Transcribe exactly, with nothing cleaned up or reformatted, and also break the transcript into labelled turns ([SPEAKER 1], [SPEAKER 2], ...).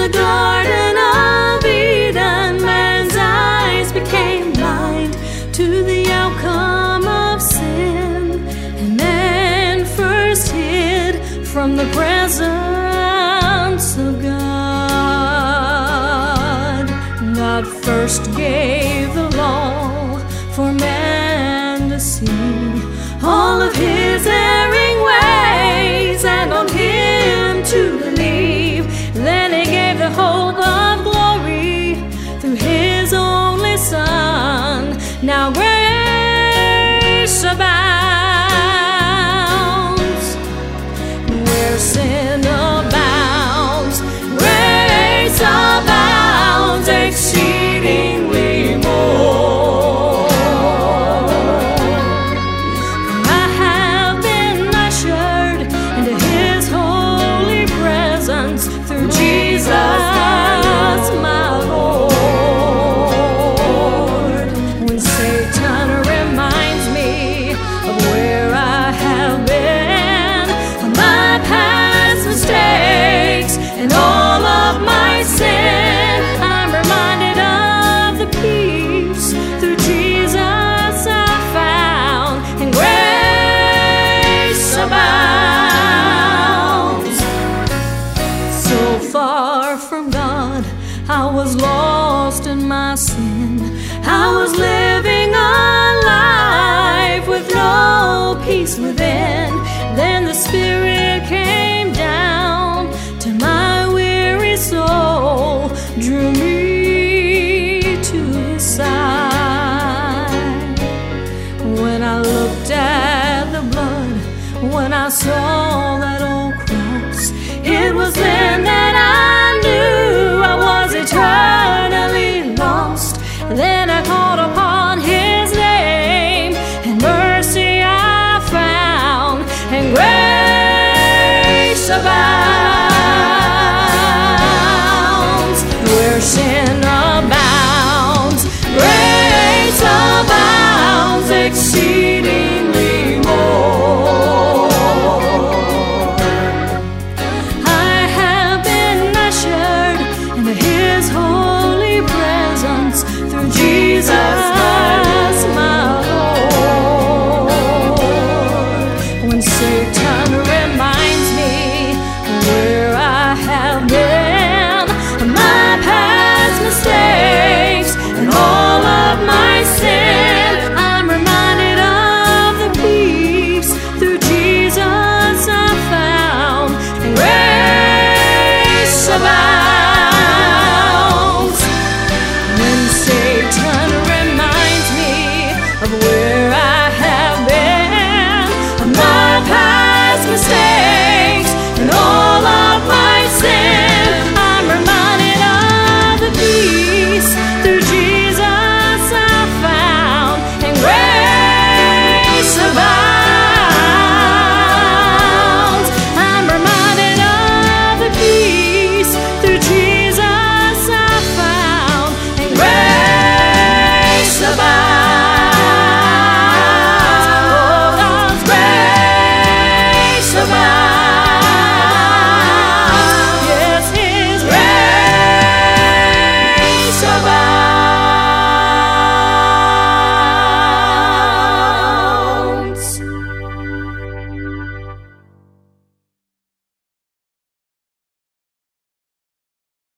[SPEAKER 1] the Garden of Eden, man's eyes became blind to the outcome of sin, and man first hid from the presence of God. God first gave the law for man to see all of his erring ways, and on him to believe. Then he gave the hope of glory through his only Son. Now grace abounds where sin abounds. Grace abounds exceedingly more. I have been ushered into his holy presence through Jesus, my Lord. When Satan reminds me of where I have been, my past mistakes, and all of my sin, I'm reminded of the peace through Jesus I found, and grace abounds. So far from God, I was lost in my sin. I was living a life with no peace within. Then the Spirit came down to my weary soul, drew me to his side. When I looked at the blood, when I saw that old cross, it was then that I knew I was eternally lost. Then I called upon his name, and mercy I found, and grace abounds where sin abounds. Grace abounds exceedingly more. I have been ushered into his holy presence through Jesus, my Lord. When Satan reminds me where I have been, my past mistakes, and all of my sin, I'm reminded of the peace through Jesus I found, and grace abounds. When Satan reminds me of where I have been, of my past mistakes, and all of my sin, I'm reminded of the peace through Jesus I found, and grace abounds. I'm reminded of the peace through Jesus I found, and grace abounds. Oh, God's grace abounds. Yes, his grace abounds.